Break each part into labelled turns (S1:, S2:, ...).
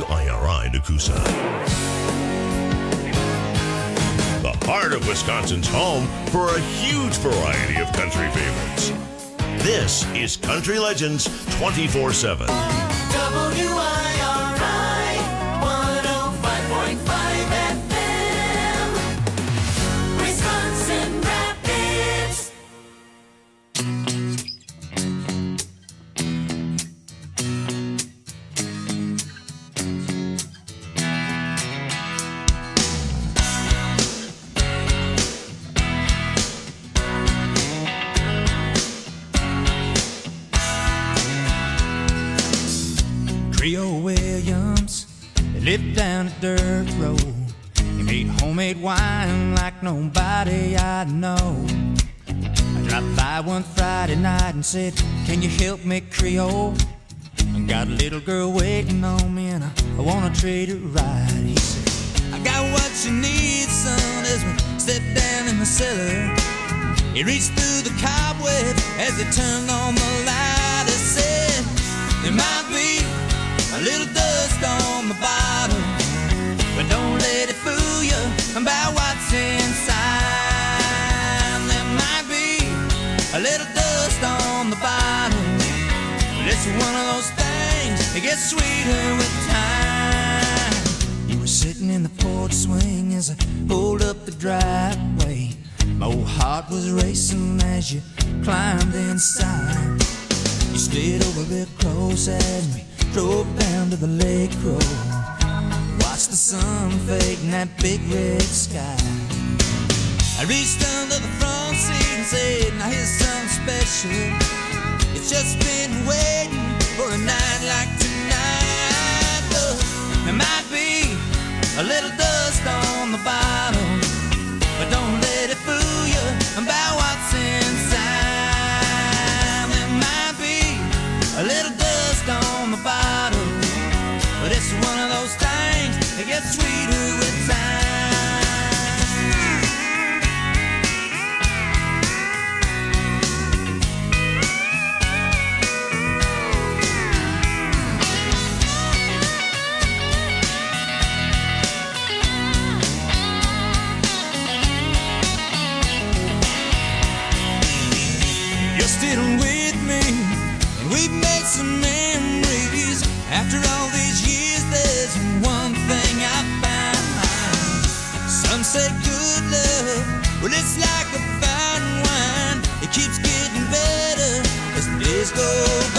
S1: WIRI Nakusa. The heart of Wisconsin's home for a huge variety of country favorites. This is Country Legends 24/7.
S2: WIRI 105.5 FM, Wisconsin Rapids.
S3: Trio Williams, they lived down a dirt road. He made homemade wine like nobody I know. I dropped by one Friday night and said, "Can you help me, Creole? I got a little girl waiting on me and I wanna treat her right." He said, "I got what you need, son," as we stepped down in the cellar. He reached through the cobweb as he turned on the light. He said, "There might be a little dust on the bottom, but don't let it fool you about what's inside. There might be a little dust on the bottom, but it's one of those things that gets sweeter with time." You were sitting in the porch swing as I pulled up the driveway. My old heart was racing as you climbed inside. You slid over real close as we drove down to the lake road. Watched the sun fade in that big red sky. I reached under the front seat and said, "Now here's something special. It's just been waiting for a night like tonight." There might be a little dust on the bottom, but don't let it fool you about what's inside. There might be a little dust on the bottom, but it's one of those things that gets sweeter with time. You're still with me, and we've made some memories. After all these years, there's one thing I found. Some say good love, well, it's like a fine wine. It keeps getting better as the days go by.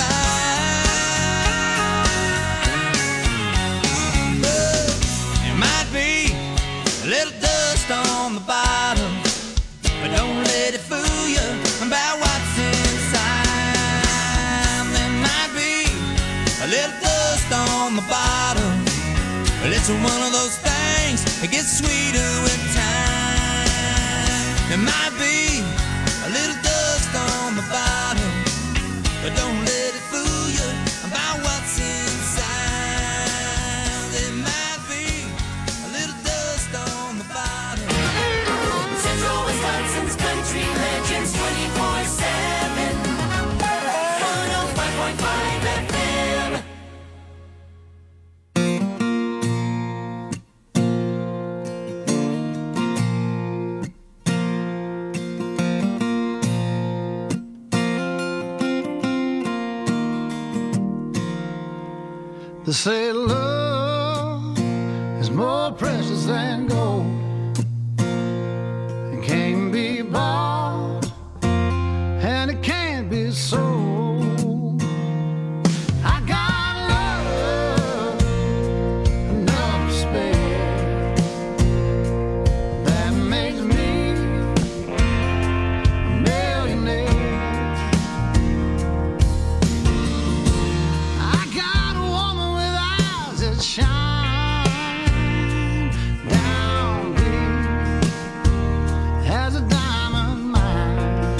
S3: But there might be a little dust on the bottom, but don't let it fool you about what's inside. There might be a little dust on the bottom, but it's one of those things that gets sweeter with time. There might be a little dust on the bottom, but don't let it fool you about what's inside. There might be a little dust on the bottom.
S2: Central Wisconsin's Country Legends 24/7, 105.5 FM.
S4: They say love is more precious than gold and can't be bought and it can't be sold. I got love enough to spare that makes me a millionaire. I got a woman with eyes that shine down deep as a diamond mine.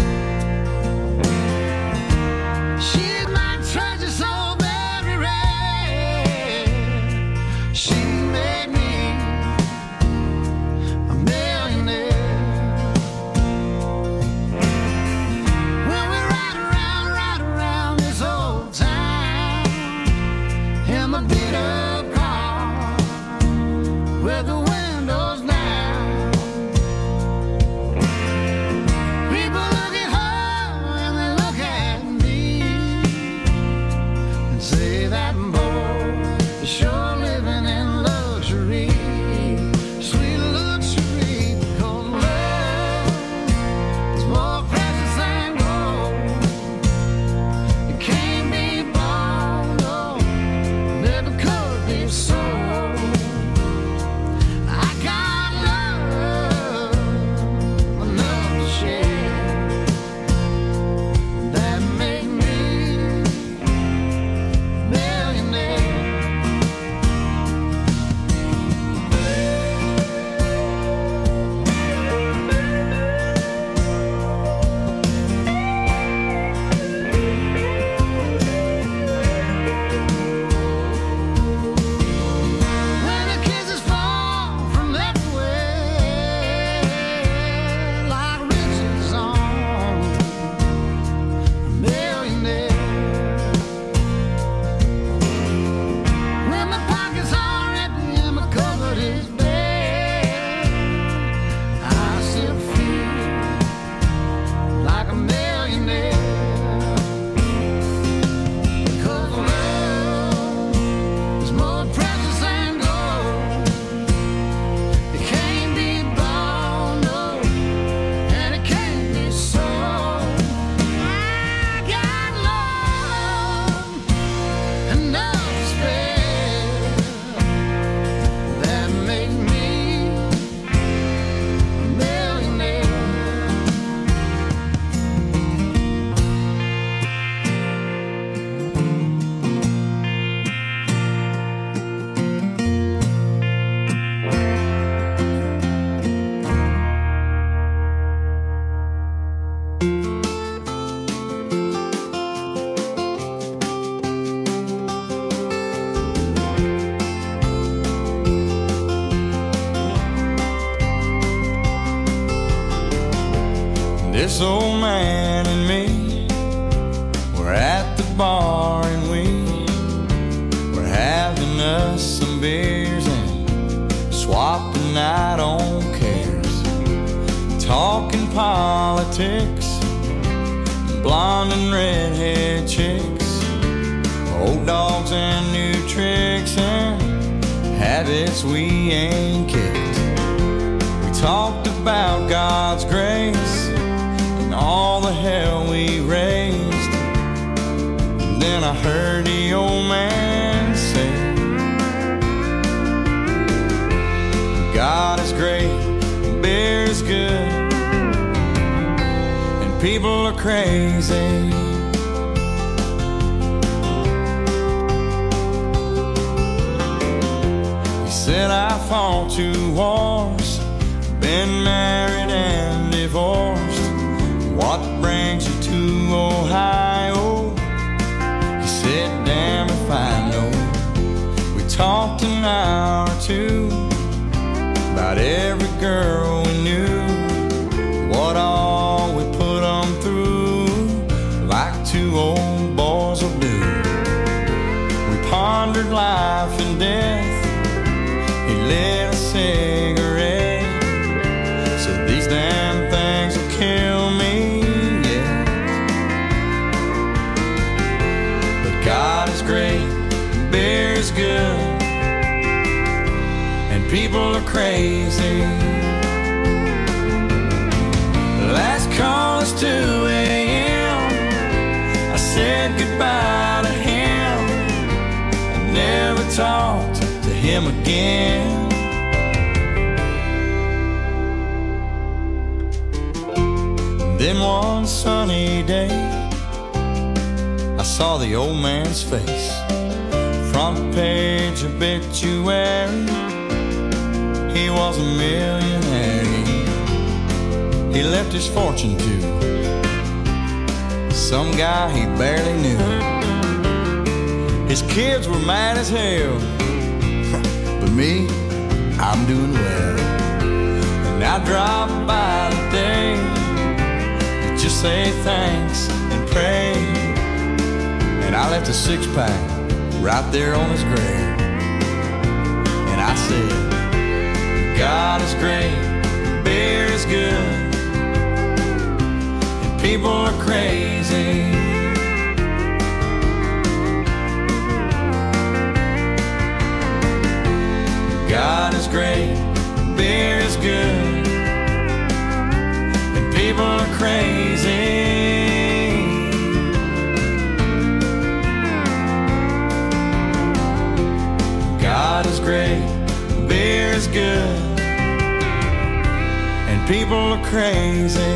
S4: She's my treasure so very rare. She made me a millionaire. When we ride around this old town in my beat up
S3: This old man and me were at the bar and we were having us some beers and swapped the night on cares, talking politics, blonde and redhead chicks, old dogs and new tricks and habits we ain't kicked. We talked about God's grace and all the hell we raised. And then I heard the old man say, God is great, beer is good, and people are crazy. He said I fought 2 wars, been married and divorced. What brings you to Ohio? He said, damn if I know. We talked an hour or 2 about every girl we knew, what all we put them through, like 2 old boys will do. We pondered life and death. He lit a cigarette, said these damn things will kill me, yeah. But God is great, beer is good, and people are crazy. Last call is 2 a.m. I said goodbye to him. I never talked to him again. Then one sunny day, I saw the old man's face, front page obituary. He was a millionaire. He left his fortune to some guy he barely knew. His kids were mad as hell, but me, I'm doing well. And I dropped by today to just say thanks and pray. And I left a 6-pack right there on his grave. And I said, God is great, beer is good, and people are crazy. God is great, beer is good, and people are crazy. God is great, beer is good, and people are crazy.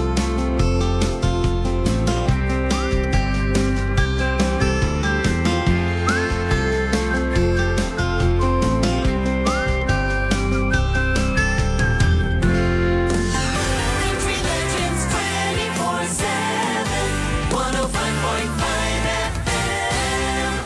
S2: Country Legends 24/7, 105.5 FM.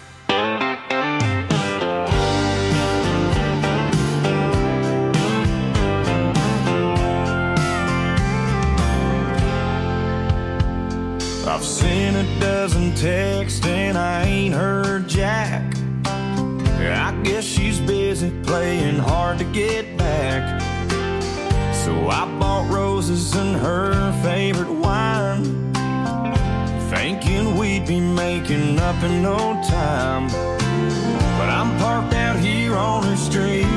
S3: I've seen a dozen texts and I ain't heard Jack. I guess she's busy playing hard to get back. So I bought roses and her favorite wine, thinking we'd be making up in no time. But I'm parked out here on her street.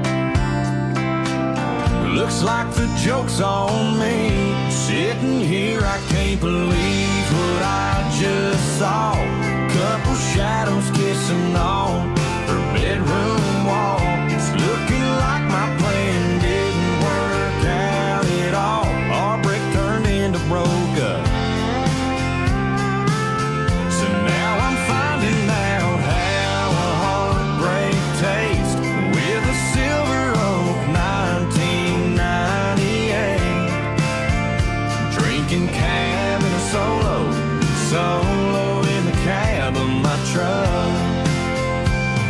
S3: Looks like the joke's on me. Sitting here, I can't believe what I just saw. Couple shadows kissing on her bedroom wall. It's looking like my plan didn't work out at all. Our break turned into broke up. So now I'm finding out how a heartbreak tastes with a Silver Oak 1998. Drinking cab in a solo in the cab of my truck.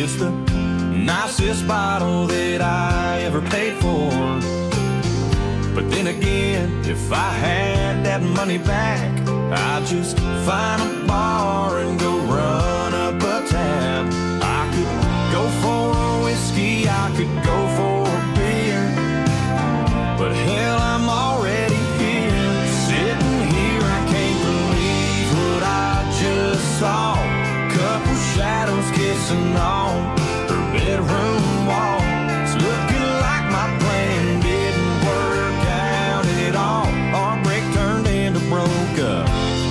S3: It's the nicest bottle that I ever paid for. But then again, if I had that money back, I'd just find a bar and go run up a tab. I could go for a whiskey, I could go for a beer, but hell, I'm already here, sitting here. I can't believe what I just saw. Couple shadows kissing on her bedroom wall. It's looking like my plan didn't work out at all. Our break turned into broke up.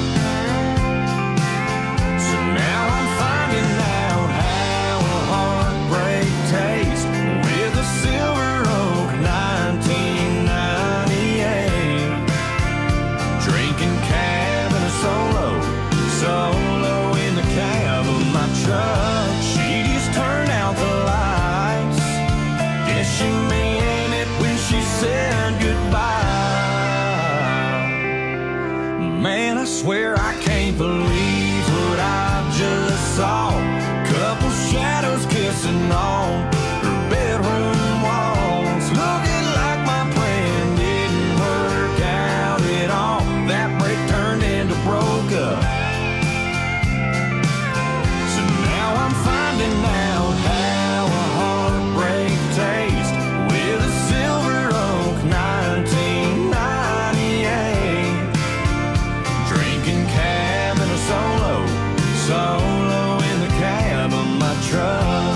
S3: So now I'm finding out how a heartbreak tastes with a Silver Oak 1998. Drinking cab and a solo in the cab of my truck. She just turned out the lights. Guess she meant it when she said goodbye. Man, I swear I can't believe what I just saw. Couple shadows kissing on her bedroom walls. Looking like my plan didn't work out at all. That break turned into broke up. So now I'm finding out how a heartbreak tastes with a Silver Oak 1998. Drinking cab and a solo in the cab of my truck.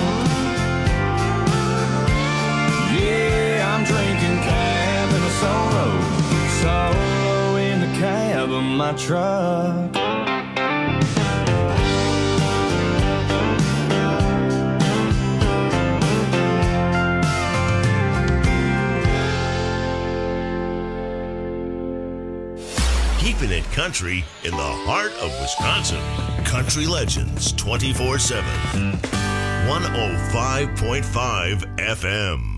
S3: Yeah, I'm drinking cab and a solo in the cab of my truck.
S1: Keeping it country in the heart of Wisconsin. Country Legends 24/7. 105.5 FM.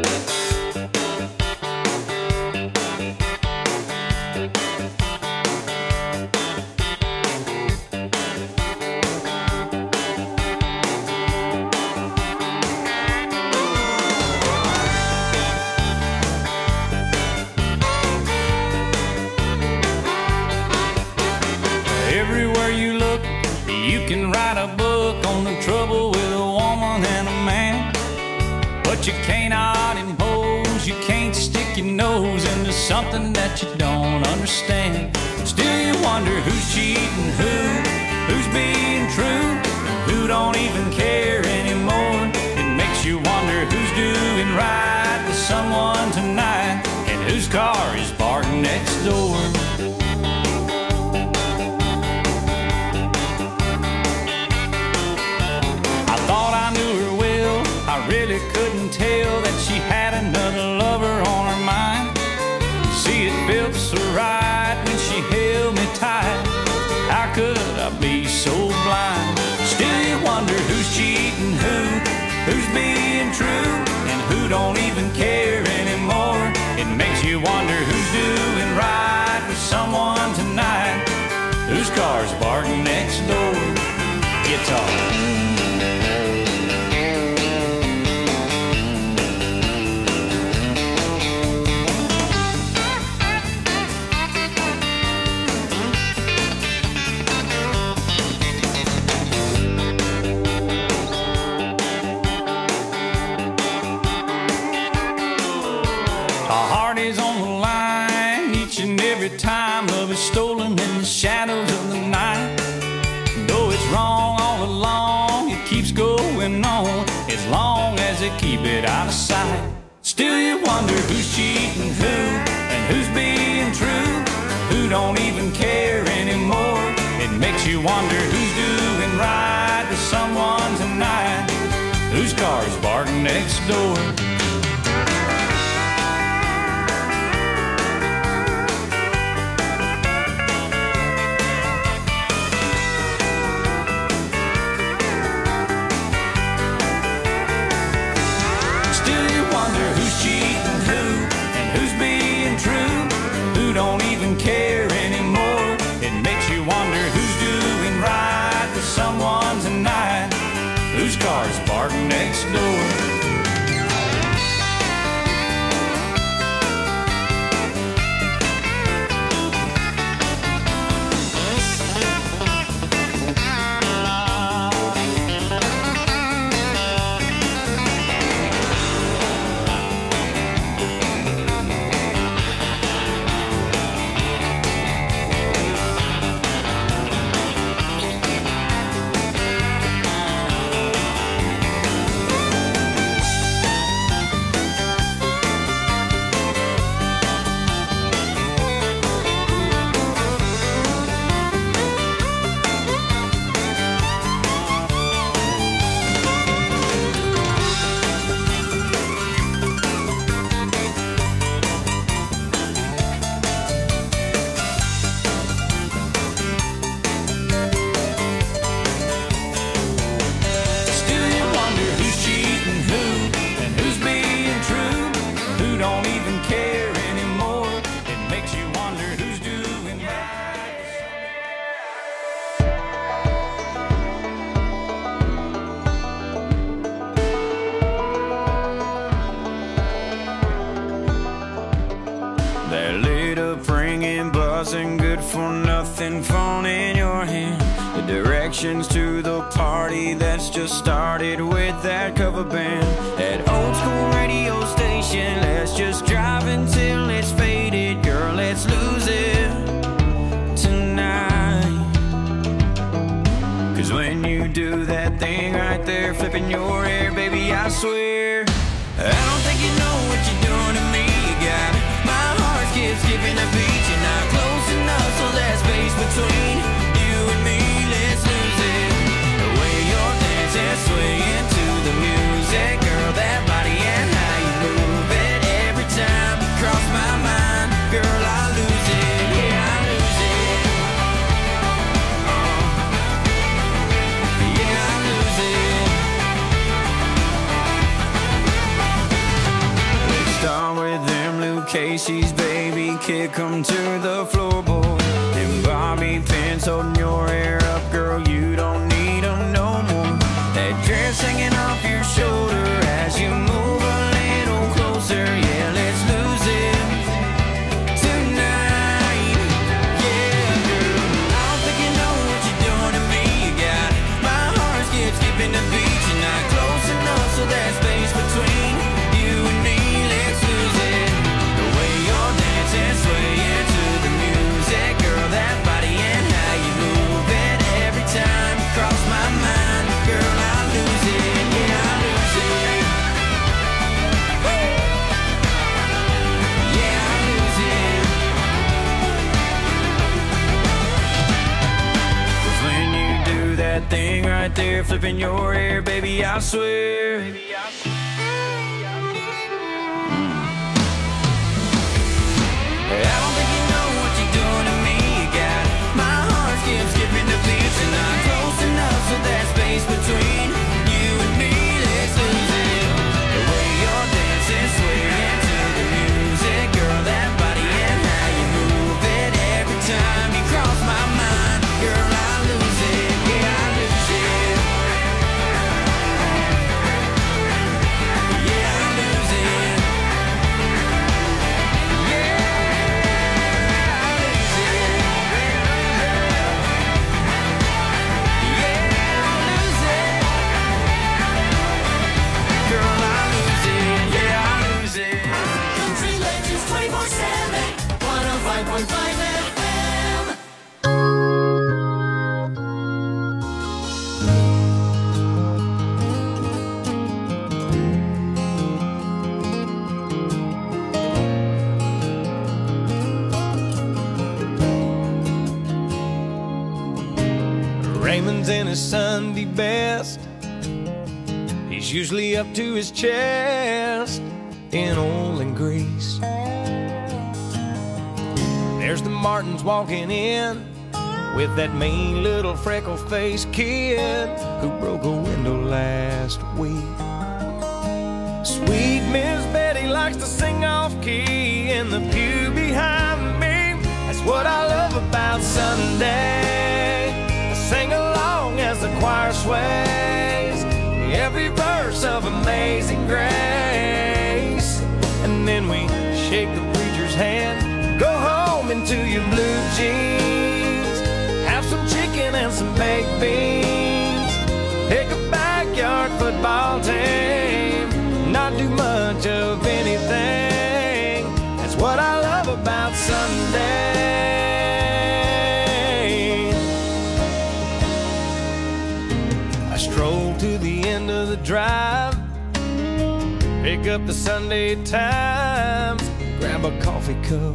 S3: Everywhere you look, you can write a book on the trouble with a woman and a man. But you cannot impose, you can't stick your nose into something that you don't understand. Still you wonder who's cheating who's being true, who don't even care anymore. It makes you wonder who's doing right with someone tonight, and whose car is parked next door. Really couldn't tell that she had another lover on her mind. See, it felt so right when she held me tight. How could I be so blind? Still you wonder who's cheating who's being true, and who don't even care anymore. It makes you wonder who's doing right with someone tonight, whose car's parked next door. Guitar. Time love is stolen in the shadows of the night. Though it's wrong all along, it keeps going on as long as they keep it out of sight. Still you wonder who's cheating and who's being true, who don't even care anymore. It makes you wonder who's doing right with someone tonight, whose car's parked next door. Don't even care anymore. It makes you wonder who's doing right with someone tonight,
S5: whose car's parked next door.
S6: buzzing, good for nothing, phone in your hand. The directions to the party that's just started with that cover band. That old school radio station, let's just drive until it's faded. Girl, let's lose it tonight. Cause when you do that thing right there, flipping your hair, baby, I swear I don't think you know what you're doing to me. You got my heart skipping a beat. You're not close enough, so there's space between you and me. Let's lose it. The way you're dancing, swaying to the music, girl, that body and how you move it. Every time you cross my mind, girl, I lose it. Yeah, I lose it. Yeah, I lose it. Let's start with them Luke Casey's, baby, kick 'em to the floorboard. Them bobby pins holding your hair up, girl, you don't need 'em no more. That dress hanging off your shoulder as you move a little closer. Yeah, let's lose it tonight. Yeah, girl, I don't think you know what you're doing to me. You got my heart skipping the beat. You're not close enough, so there's space between you and me. Let's lose it. The way you're dancing, swaying to the music, girl, that body and how you move it. Every time you cross my mind, girl, I lose it. Yeah, I lose it. Woo! Yeah, I lose it. 'Cause when you do that thing right there, flipping your hair, baby, I swear. I don't think you know what you're doing to me. You got my heart skipping the beat. You're not close enough, so there's space between you and me. Let's lose it. The way you're dancing, swaying to the music, girl, that body and how you move it. Every time you cross my mind, girl, I lose it. Yeah, I lose it. Yeah, I lose it.
S2: Country Legends 24/7, 105.5 FM.
S3: Raymond's in his Sunday best. He's usually up to his chest in oil and grease. There's the Martins walking in with that mean little freckle-faced kid who broke a window last week. Sweet Miss Betty likes to sing off-key in the pew behind me. That's what I love about Sunday. I sing along as the choir sways.
S6: of Amazing Grace. And then we shake the preacher's hand, go home into your blue jeans, have some chicken and some baked beans, pick a backyard football team, not do much of anything. That's what I love about Sunday. I stroll to the end of the drive, pick up the Sunday Times, grab a coffee cup.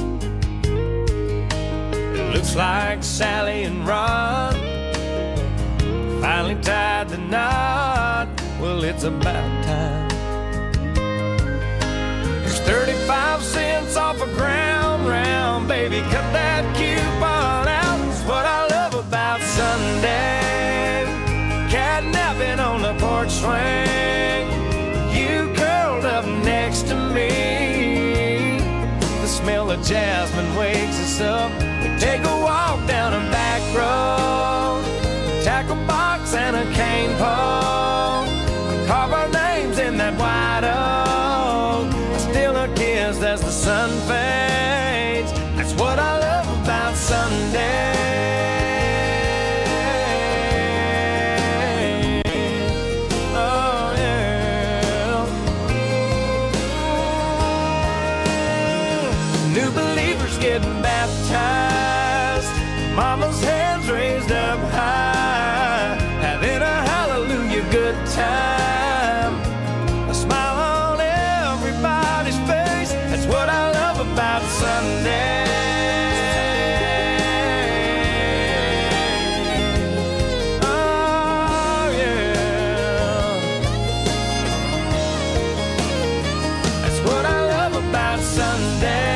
S6: It looks like Sally and Rod finally tied the knot. Well, it's about time. There's 35 cents off a ground round. Baby, cut that coupon out. It's what I love about Sunday. Catnapping on the porch swing, you curled up next to me. The smell of jasmine wakes us up. We take a walk down a back road, tackle box and a cane pole, carve our names in that white oak. Still a kiss as the sun fades. That's what I love about Sunday. Getting baptized, mama's hands raised up high, having a hallelujah good time, a smile on everybody's face. That's what I love about Sunday. Oh yeah, that's what I love about Sunday.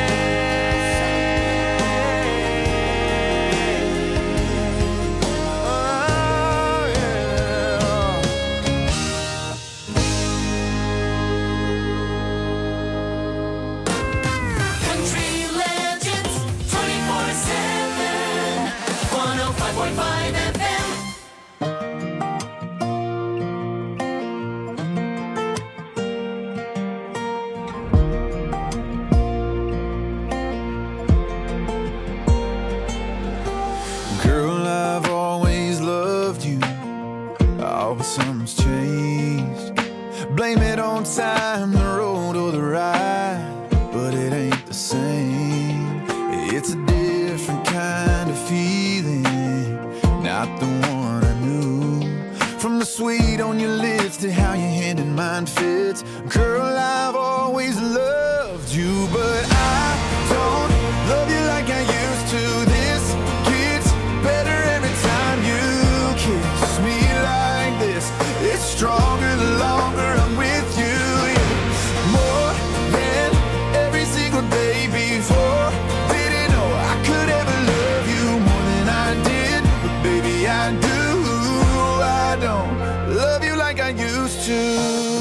S7: Something's changed. Blame it on time, the road or the ride, but it ain't the same. It's a different kind of feeling, not the one I knew. From the sweet on your lips to how your hand in mine fits. Girl, I've always loved you, but I don't love you like I used to. This gets better every time you kiss me like this. It's stronger the longer I'm with you. Yeah. More than every single day before. Didn't know I could ever love you more than I did, but baby I do. I don't love you like I used to.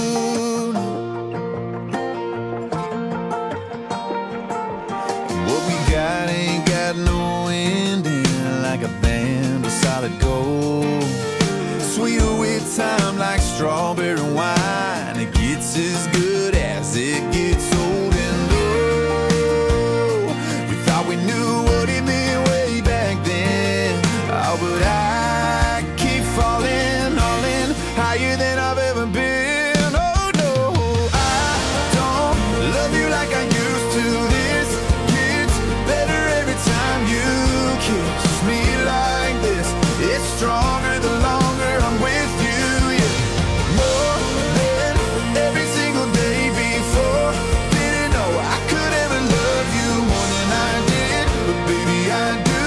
S7: What we got ain't got no ending, like a band of solid gold. Sweeter with time like strawberry wine. It gets as good as it gets old. And oh, we thought we knew what it meant way back then. Oh, but I keep falling, all in, higher than I've ever been. Oh no, I don't love you like I used to. This gets better every time you kiss me like this. It's stronger the longer I'm with you, yeah. More than every single day before. Didn't know I could ever love you more than I did, but baby I do.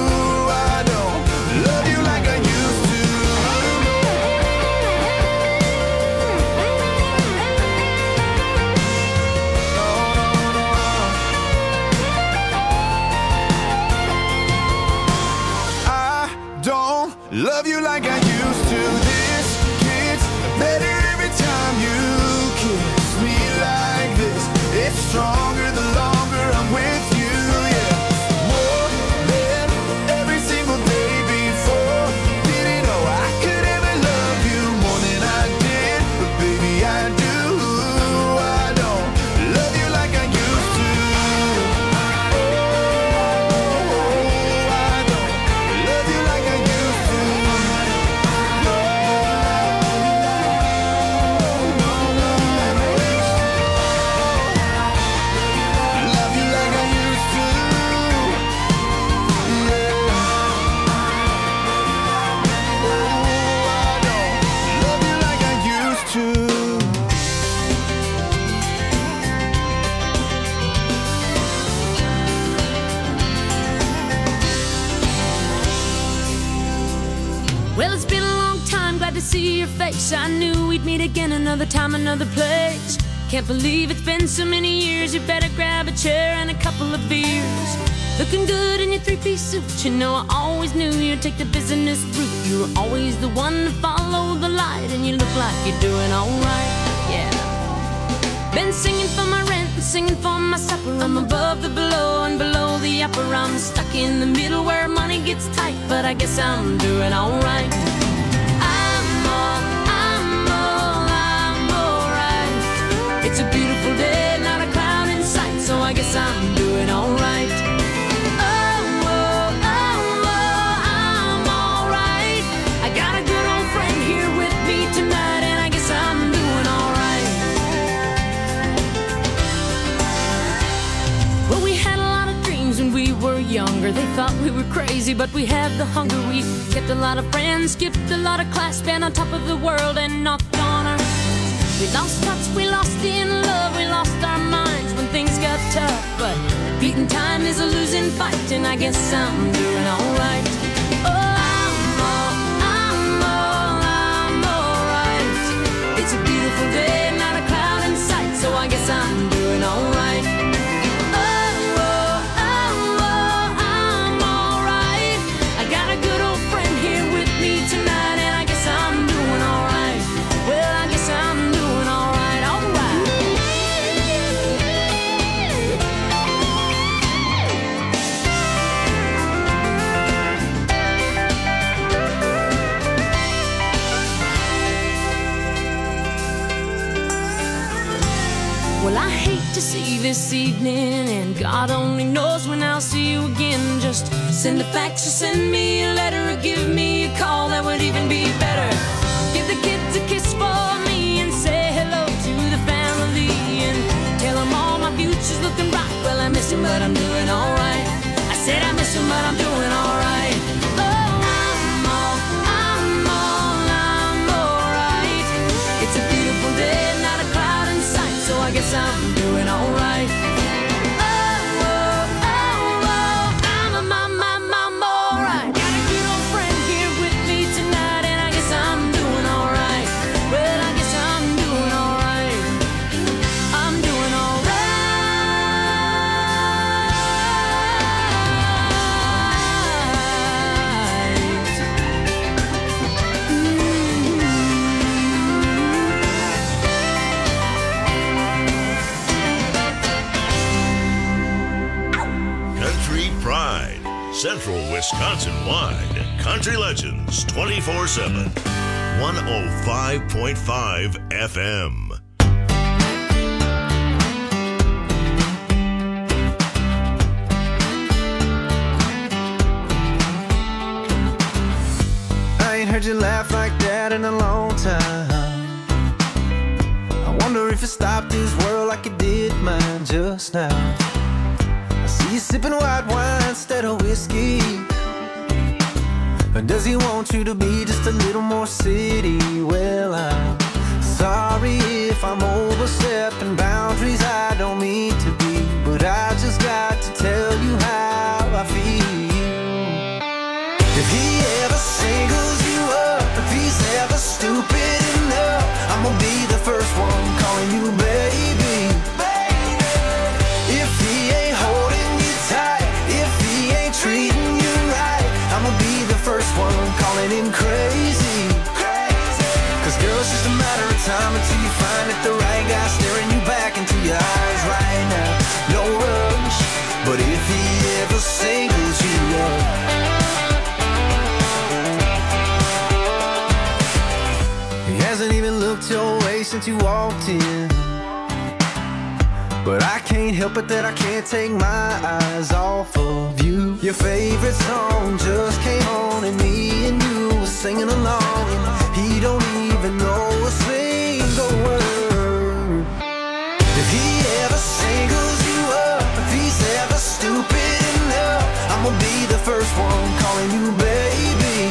S7: I don't love you like I used to.
S8: to see your face. I knew we'd meet again another time, another place. Can't believe it's been so many years. You better grab a chair and a couple of beers. Looking good in your three-piece suit. You know I always knew you'd take the business route. You were always the one to follow the light, and you look like you're doing alright, yeah. Been singing for my rent and singing for my supper. I'm above the below and below the upper. I'm stuck in the middle where money gets tight, but I guess I'm doing alright. It's a beautiful day, not a cloud in sight, so I guess I'm doing alright. Oh, oh, oh, oh, I'm alright. I got a good old friend here with me tonight, and I guess I'm doing alright. Well, we had a lot of dreams when we were younger. They thought we were crazy, but we had the hunger. We kept a lot of friends, skipped a lot of class, been on top of the world and knocked on our. We lost touch, we lost in love, we lost our minds when things got tough. But beating time is a losing fight, and I guess I'm doing alright. Oh, I'm alright. It's a beautiful day, not a cloud in sight, so I guess I'm doing alright. Oh, I'm alright. I got a good old friend here with me tonight, and I guess I'm doing alright. Well, I guess I'm well, I hate to see this evening, and God only knows when I'll see you again. Just send a fax or send me a letter, or give me a call, that would even be better. Give the kids a kiss for me and say hello to the family, and tell them all my future's looking bright. Well, I miss him, but I'm doing alright. I said I miss him, but I'm doing alright. Oh, I'm alright. It's a beautiful day, not a cloud in sight, so I guess I'm doing alright. I'm alright. Got a good old friend here with me tonight, and I guess I'm doing alright. Well, I guess I'm doing alright. I'm doing alright.
S1: Pride, Central Wisconsin-wide. Country Legends 24/7. 105.5 FM.
S7: I ain't heard you laugh like that in a long time. I wonder if you stopped this world like you did mine just now. You sipping white wine instead of whiskey. Or does he want you to be just a little more city? Well, I'm sorry if I'm overstepping boundaries I don't mean to be, but I just got to tell you how I feel. If he ever singles you up, if he's ever stupid enough, I'm gonna be the first one calling you baby. If he ain't holding you tight, if he ain't treating you right, I'ma be the first one calling him crazy. Cause girl, it's just a matter of time until you find that the right guy staring you back into your eyes right now. No rush, but if he ever singles you up, he hasn't even looked your way since you walked in. But I can't help it that I can't take my eyes off of you. Your favorite song just came on and me and you were singing along, and he don't even know a single word. If he ever singles you up, if he's ever stupid enough, I'ma be the first one calling you baby.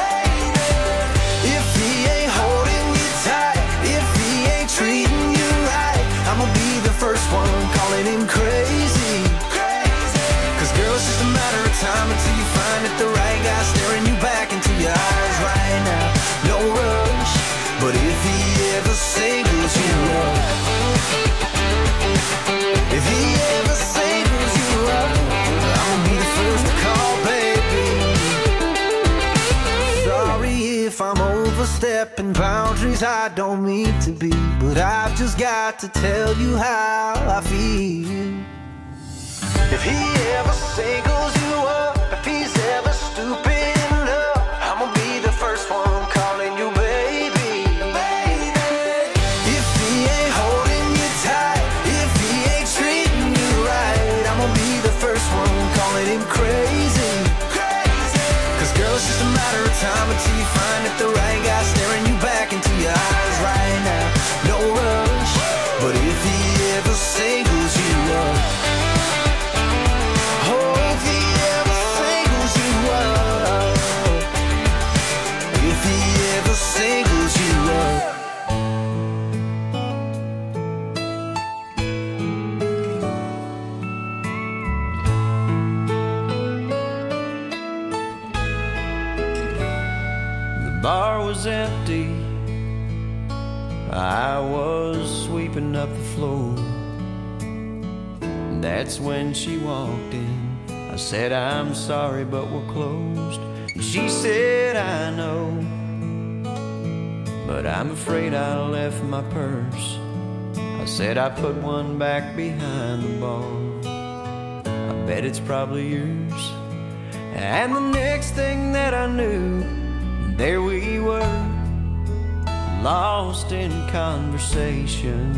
S7: If he ain't holding you tight, if he ain't treating you right, I'ma be the first one calling him crazy. Cause girl, it's just a matter of time until you find that the right guy staring you back into your eyes right now. No rush, boundaries I don't mean to be, but I've just got to tell you how I feel. If he ever singles you up, if he's ever stupid enough, I'ma be the first one calling you baby. If he ain't holding you tight, if he ain't treating you right, I'ma be the first one calling him crazy. Cause girl, it's just a matter of time until you find that the right guy staring you back into your eyes right now. No rush, but if he ever singles you up, singles you up.
S6: The bar was empty. I was sweeping up the floor. That's when she walked in. I said, I'm sorry, but we're closed. And she said, I know, but I'm afraid I left my purse. I said I put one back behind the bar. I bet it's probably yours. And the next thing that I knew, there we were, lost in conversation.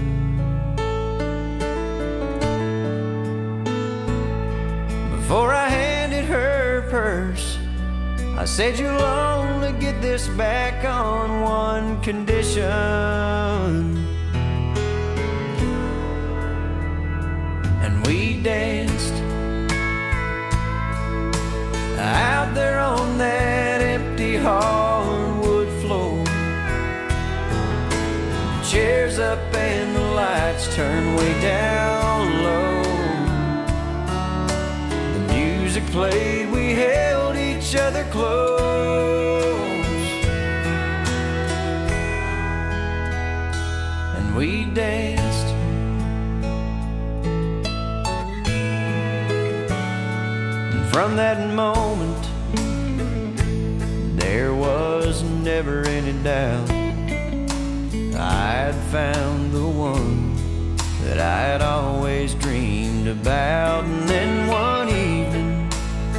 S6: Before I handed her purse, I said, you'll only get this back on one condition. And we danced out there on that empty hardwood floor. The chairs up and the lights turned way down low. The music played, we held each other close, and we danced. And from that moment, there was never any doubt I'd found the one that I'd always dreamed about. And then one evening,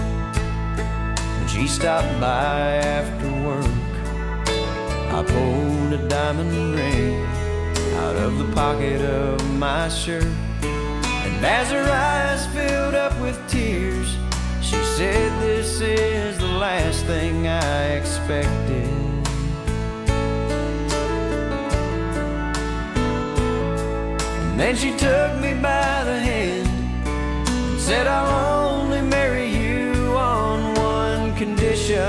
S6: she stopped by after work. I pulled a diamond ring out of the pocket of my shirt, and as her eyes filled up with tears, she said, this is the last thing I expected. And then she took me by the hand and said, I'll only marry you on one condition.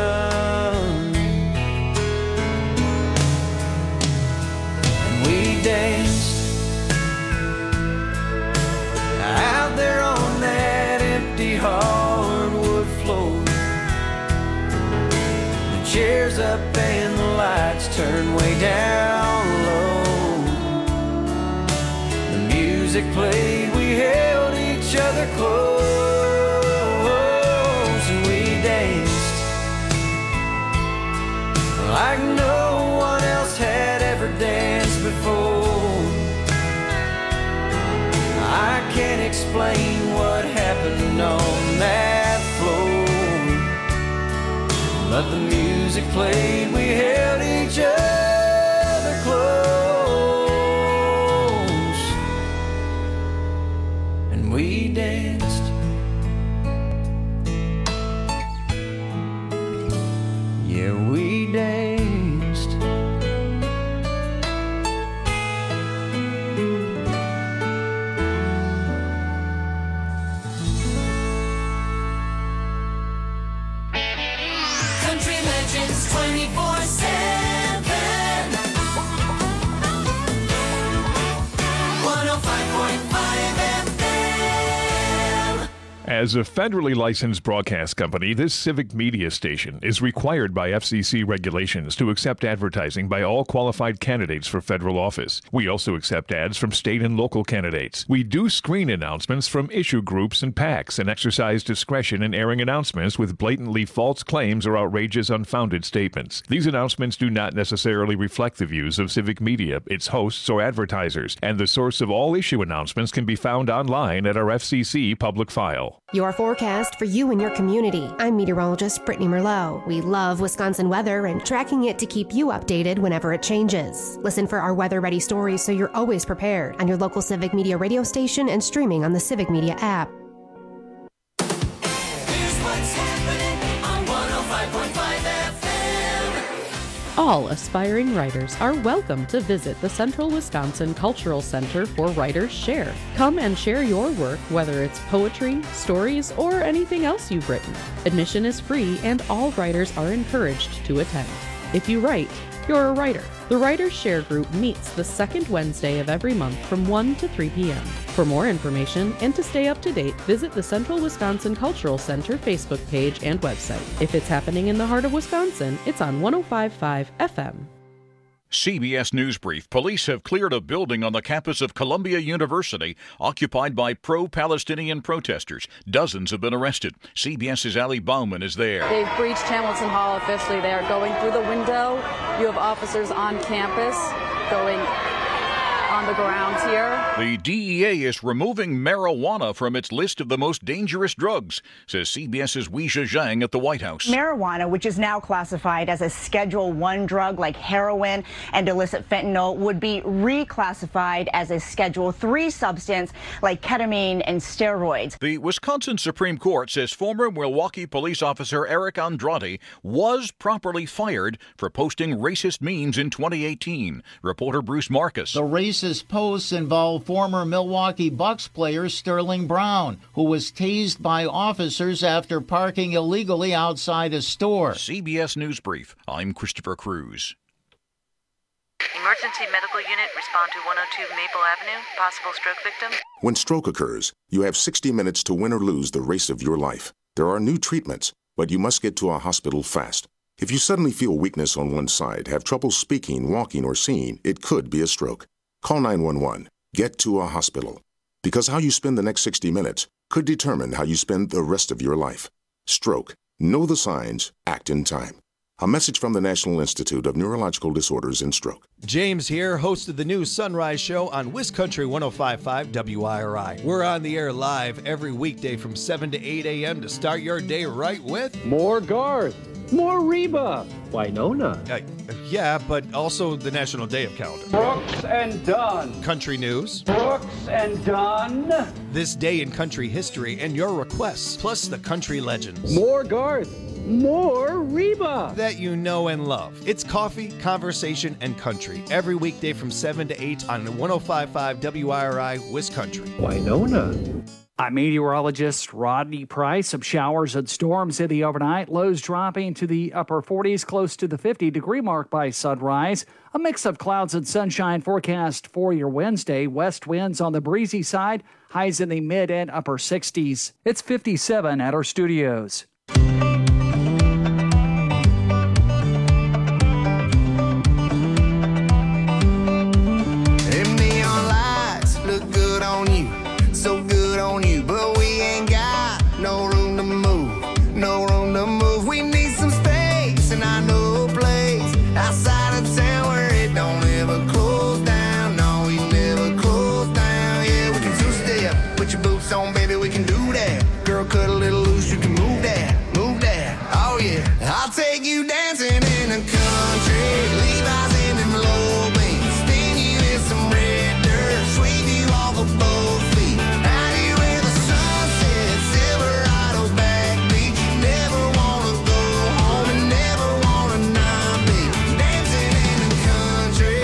S6: And we danced out there on that empty hardwood floor. The chairs up and the lights turned way down low. The music played, we held each other close, and we danced like no one else had ever danced before. I can't explain what happened on that floor, but the music played, we held each other close, and we danced. Yeah, we danced.
S2: Country Legends 24/7.
S9: As a federally licensed broadcast company, this civic media station is required by FCC regulations to accept advertising by all qualified candidates for federal office. We also accept ads from state and local candidates. We do screen announcements from issue groups and PACs and exercise discretion in airing announcements with blatantly false claims or outrageous, unfounded statements. These announcements do not necessarily reflect the views of civic media, its hosts, or advertisers, and the source of all issue announcements can be found online at our FCC public file.
S10: Your forecast for you and your community. I'm meteorologist Brittany Merlot. We love Wisconsin weather and tracking it to keep you updated whenever it changes. Listen for our weather-ready stories so you're always prepared on your local Civic Media radio station and streaming on the Civic Media app.
S2: Here's what's happening on 105.5 FM.
S11: All aspiring writers are welcome to visit the Central Wisconsin Cultural Center for Writers Share. Come and share your work, whether it's poetry, stories, or anything else you've written. Admission is free and all writers are encouraged to attend. If you write, you're a writer. The Writers Share group meets the second Wednesday of every month from 1 to 3 p.m. For more information and to stay up to date, visit the Central Wisconsin Cultural Center Facebook page and website. If it's happening in the heart of Wisconsin, it's on 105.5 FM.
S12: CBS News Brief. Police have cleared a building on the campus of Columbia University occupied by pro-Palestinian protesters. Dozens have been arrested. CBS's Ali Bauman is there.
S13: They've breached Hamilton Hall officially. They are going through the window. You have officers on campus going on the grounds here.
S12: The DEA is removing marijuana from its list of the most dangerous drugs, says CBS's Weijia Zhang at the White House.
S14: Marijuana, which is now classified as a Schedule I drug like heroin and illicit fentanyl, would be reclassified as a Schedule III substance like ketamine and steroids.
S12: The Wisconsin Supreme Court says former Milwaukee police officer Eric Andrade was properly fired for posting racist memes in 2018. Reporter Bruce Marcus.
S15: The racist posts involve former Milwaukee Bucks player Sterling Brown, who was tased by officers after parking illegally outside a store.
S12: CBS News Brief. I'm Christopher Cruz.
S16: Emergency medical unit, respond to 102 Maple Avenue. Possible stroke victim.
S17: When stroke occurs, you have 60 minutes to win or lose the race of your life. There are new treatments, but you must get to a hospital fast. If you suddenly feel weakness on one side, have trouble speaking, walking, or seeing, it could be a stroke. Call 911. Get to a hospital. Because how you spend the next 60 minutes could determine how you spend the rest of your life. Stroke. Know the signs. Act in time. A message from the National Institute of Neurological Disorders and Stroke.
S18: James here, host of the new Sunrise Show on WisCountry 105.5 WIRI. We're on the air live every weekday from 7 to 8 a.m. to start your day right with...
S19: More Garth. More Reba. Winona.
S18: Yeah, but also the National Day of Calendar.
S19: Brooks and Dunn.
S18: Country news.
S19: Brooks and Dunn.
S18: This day in country history and your requests, plus the country legends.
S19: More Garth. More Reba.
S18: That you know and love. It's coffee, conversation, and country. Every weekday from 7 to 8 on 105.5 WIRI, WisCountry.
S19: Winona.
S20: I'm meteorologist Rodney Price. Some showers and storms in the overnight. Lows dropping to the upper 40s, close to the 50-degree mark by sunrise. A mix of clouds and sunshine forecast for your Wednesday. West winds on the breezy side. Highs in the mid and upper 60s. It's 57 at our studios.
S7: Them neon lights look good on you, so good on you, but we ain't got no room to move, no room to move. We need some space, and I know a place outside of town where it don't ever close down. No, we never close down. Yeah, we can two-step, put your boots on, baby, we can do that. Girl, cut a little loose, you can move that, move that. Oh yeah, I'll take you dancing in the country, Levi's in them low beams, spin you in some red dirt, sweep you off of both feet. Out here where the sun sets, Silverado backbeat. Never wanna go home and never wanna not be dancing in the country,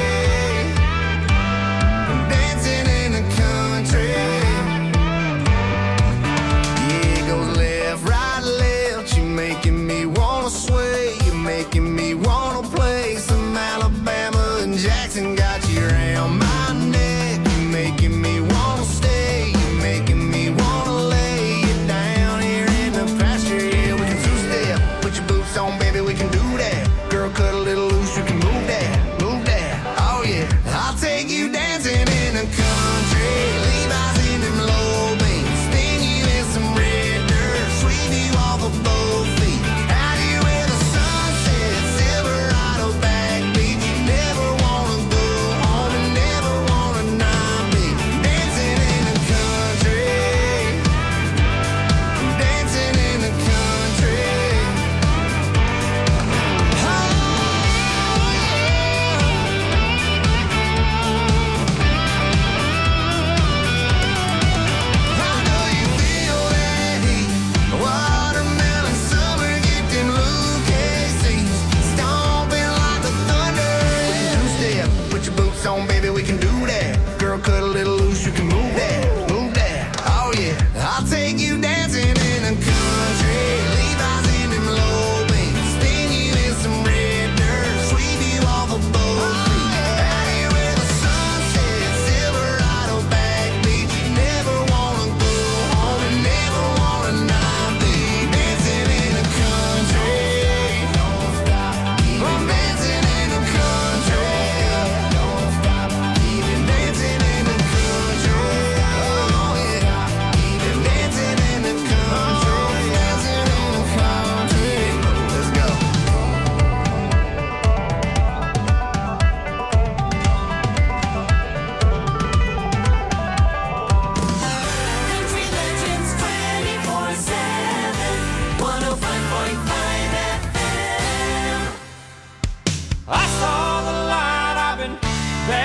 S7: dancing in the country. Yeah, it goes left, right, left. You making me wanna sway, you making me wanna play some Alabama and Jackson. Got you around my neck, you making me wanna stay, you making me wanna lay you down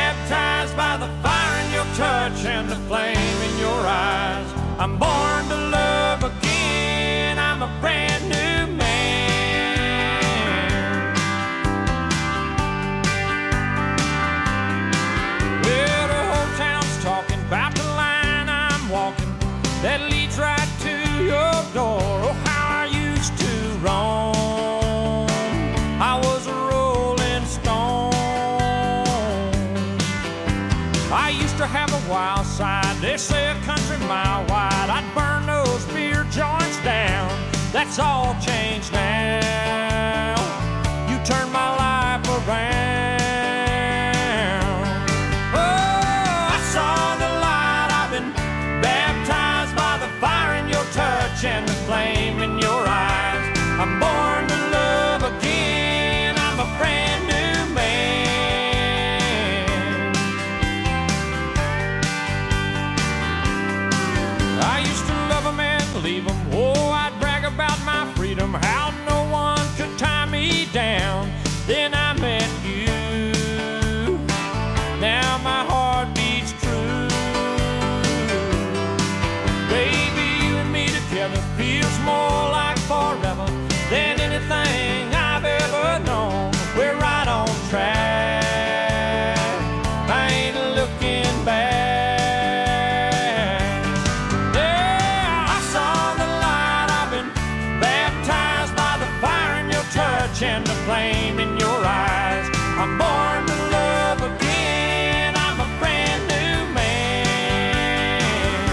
S6: baptized by the fire in your touch and the flame in your eyes. I'm born to love again. I'm a brand new man. Well, the whole town's talking about the line I'm walking that leads right to your door. Oh, how I used to roam. I was a rolling stone. I used to have a wild side. They say a country mile wide. I'd burn those beer joints down. That's all changed now. You turned my life around. Oh, I saw the light. I've been baptized by the fire in your touch and the flame in your eyes. I'm born to love again. I'm a brand new man. I used to love them and leave them. Oh, I'd brag about my freedom, how no one could tie me down. Then I met you. Now my heart beats true. Baby, you and me together feels more like forever than anything I've ever known. We're right on track. I ain't looking back. Yeah, I saw the light. I've been baptized by the fire in your touch and the flame in your eyes. I'm born to love again. I'm a brand new man.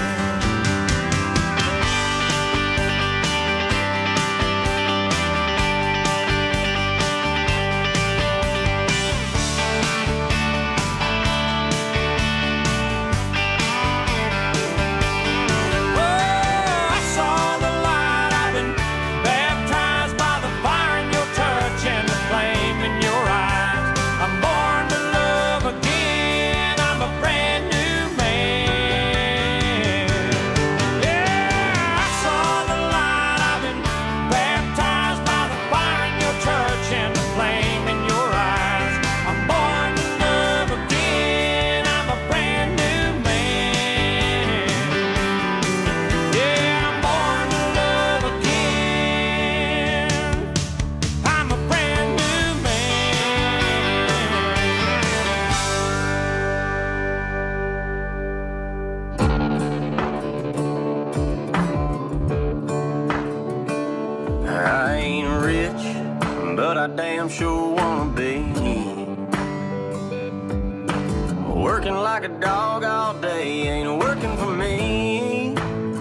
S6: Oh, I saw the light. I've been baptized by the fire in your touch and the flame in your eyes. I'm born to love again. I'm a brand new man. Yeah, I saw the light. I've been baptized by the fire in your touch and the flame in your eyes. I'm born to love again. I'm a brand new man. Yeah, I'm born to love again. I'm a brand new I ain't rich, but I damn sure wanna be. Working like a dog all day ain't working for me.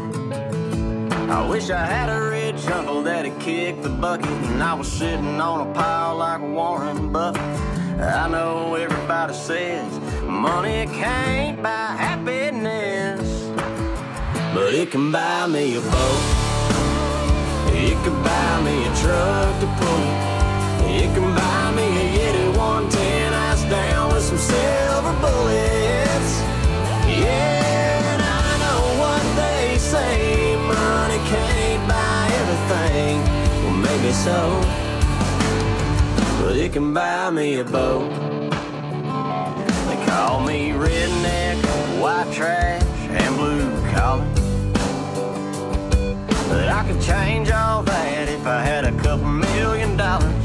S6: I wish I had a rich uncle that'd kick the bucket and I was sitting on a pile like Warren Buffett. I know everybody says money can't buy happiness, but it can buy me a boat. It can buy me a truck to pull it. It can buy me a Yeti 110 ass down with some silver bullets. Yeah, and I know what they say, money can't buy everything. Well, maybe so, but it can buy me a boat. They call me redneck, white trash, and blue collar. But I could change all that if I had a couple $1 million.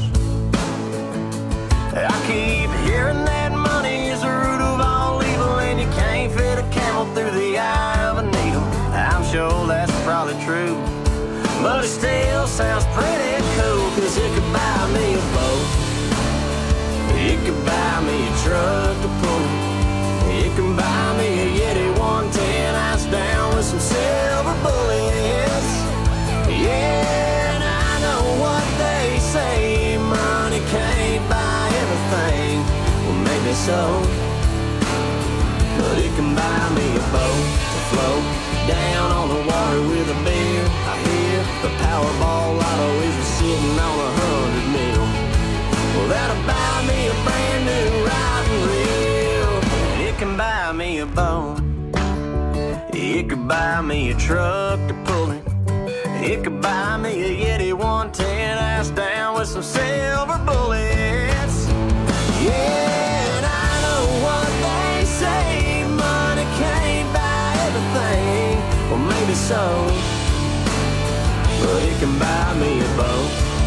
S6: I keep hearing that money is the root of all evil, and you can't fit a camel through the eye of a needle. I'm sure that's probably true, but it still sounds pretty cool, 'cause it could buy me a boat. It could buy me a truck to pull it. It can buy me a Yeti 110 ice down with some silver bullets. Yeah, and I know what they say, money can't buy everything. Well, maybe so, but it can buy me a boat to float down on the water with a beer. I hear the Powerball lotto is sitting on 100 mil. Well, that'll buy me a brand new riding reel. And it can buy me a boat. It could buy me a truck to pull it. It could buy me a Yeti 110 ass down with some silver bullets. Yeah, and I know what they so. But it can buy me a boat.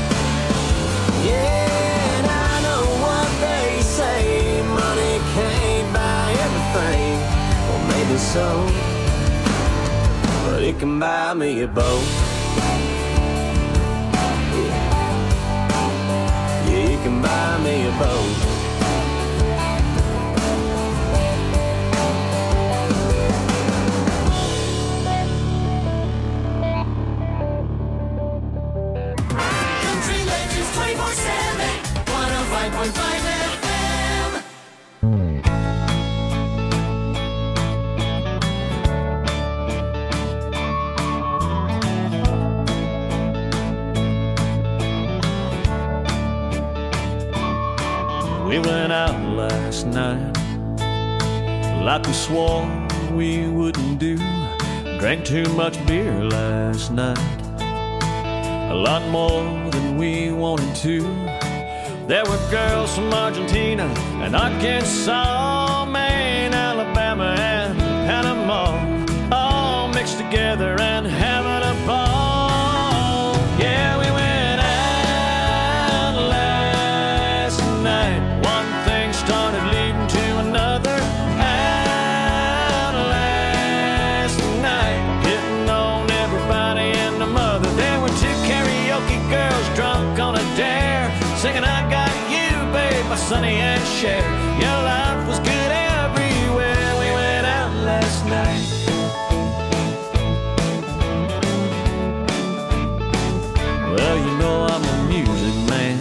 S6: Yeah, and I know what they say, money can't buy everything. Well, maybe so, but it can buy me a boat. Yeah, it can buy me a boat.
S2: Country Legends 24/7, 105.5 FM.
S5: We went out last night like we swore we wouldn't do. Drank too much beer last night, a lot more than we wanted to. There were girls from Argentina and Arkansas, Maine, Alabama, and Panama, all mixed together and having a ball. Yeah, we went out last night. One thing started leading to another. Out last night, hitting on everybody and the mother. There were two karaoke girls drunk on a dare, singing I Got You, babe, by Sonny and Cher. Your life was good everywhere. We went out last night. Well, you know I'm a music man.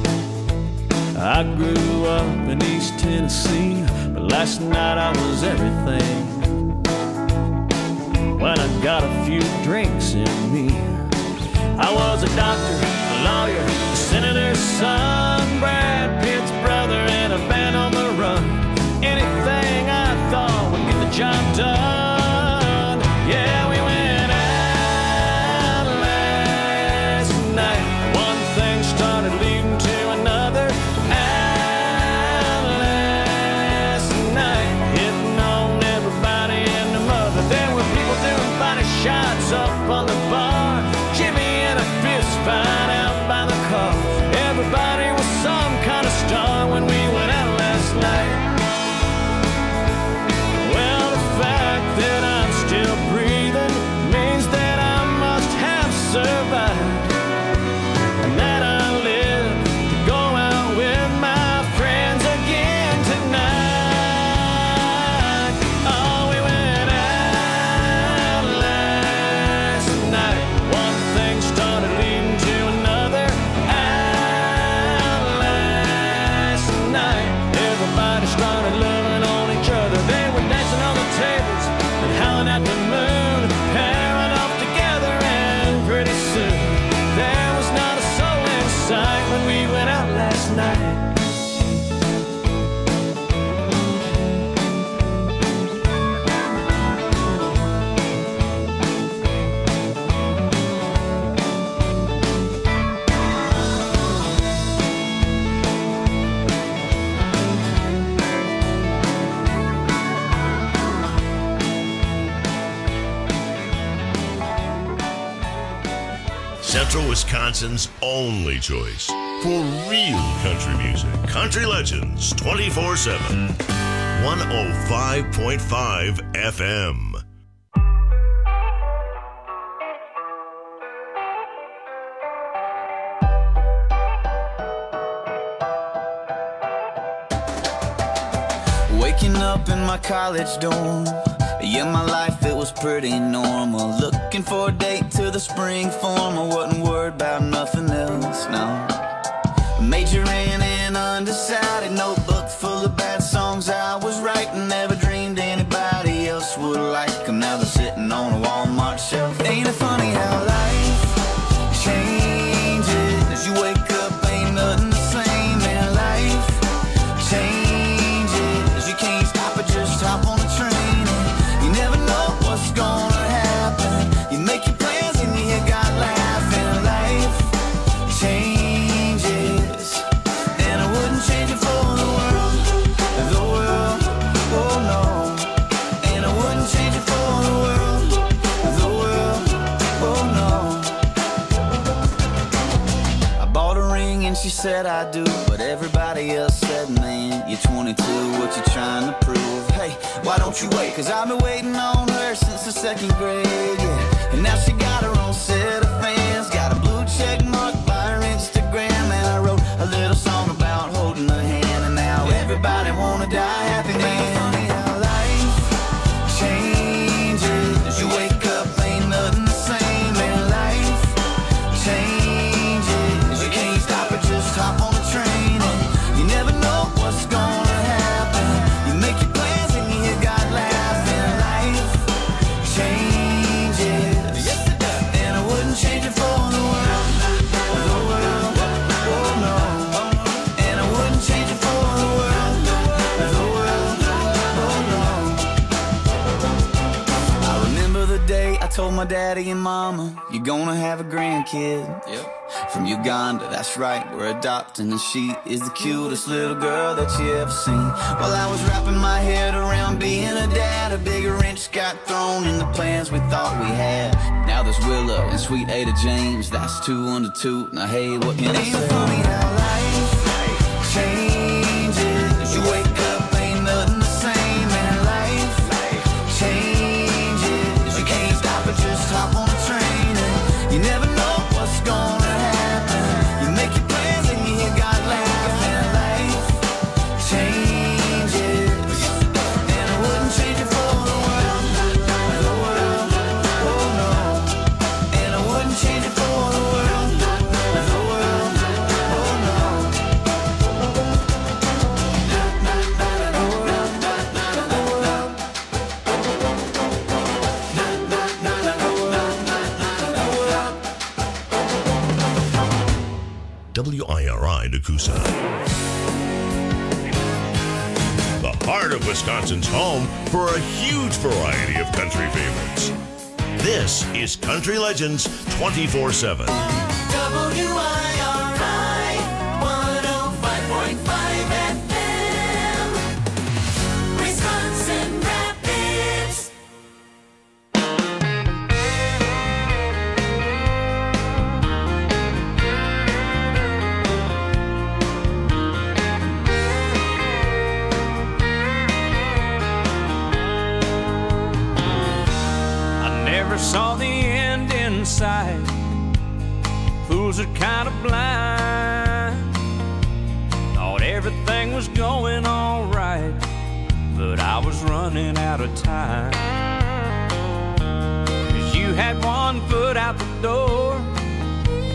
S5: I grew up in East Tennessee, but last night I was everything. When I got a few drinks in me, I was a doctor, a lawyer, a senator's son, Brad Pitt's brother, and a band on the run. Anything I thought would get the job done. Yeah, we went out last night. One thing started leading to another. Out last night, hitting on everybody and the mother. There were people doing body shots up on the bar, Jimmy and a fist fight out by the car. Everybody was some kind of star when we went out last night. Well, the fact that I'm still breathing means that I must have survived, and that I live to go out with my friends again tonight. Oh, we went out last night. One thing started leading to another. Out last night, everybody started loving on each other. They were dancing on the tables and howling at the moon, pairing off together, and pretty soon there was not a soul in sight when we went out last night.
S1: Central Wisconsin's only choice for real country music. Country Legends 24/7. 105.5 FM.
S6: Waking up in my college dorm, yeah, my life, it was pretty normal. Looking for a date to the spring form, I wasn't worried about nothing else, no. Majoring in undecided, notebook full of bad songs I was writing. Never dreamed anybody else would like them. Now they're sitting on a Walmart shelf. Ain't it funny how life changes? As you wake up, ain't nothing the same, and life changes. You can't stop it, just hop on the train. You never know what's gonna happen. You make your plans and you got laughing. Life changes, and I wouldn't change it for the world.
S21: said I do, but everybody else said, man, you're 22, what you trying to prove? Hey, why don't you wait? Cause I've been waiting on her since the 2nd grade, yeah. And now she got her own set of fans, got a blue check mark by her Instagram, and I wrote a little song about holding her hand, and now everybody wanna die happy, man. Funny how life changes. You wake up, ain't nothing the same, and life changes. You can't stop it, just hop on the train, and you never know what's gonna happen. You make your plans and you hear God laughing. Life changes, and I wouldn't change it for the world. The world, oh no. And I wouldn't change it for the world. The world, oh no. I remember the day I told my daddy and mama, you're gonna have a grandkid. Yep. From Uganda, that's right, we're adopting, and she is the cutest little girl that you ever seen. While I was wrapping my head around being a dad, a big wrench got thrown in the plans we thought we had. Now there's Willow and sweet Ada James, that's 2 under 2. Now hey, what can I say? Ain't funny how life changes. You wake up, ain't nothing the same, and life changes. You can't stop it, just hop on the train, and you never know what's gonna happen. You make your plans and you hear God laughing. Life changes, and I wouldn't change it for the world. The world, oh no. And I wouldn't change it for the world. The world, oh no.
S1: WIRI Nakusa. The heart of Wisconsin's home for a huge variety of country favorites. This is Country Legends 24/7.
S2: WIRI 105.5 FM, Wisconsin Rapids.
S3: I never saw the end in sight. Fools are kind of blind. Thought everything was going all right, but I was running out of time. 'Cause you had one foot out the door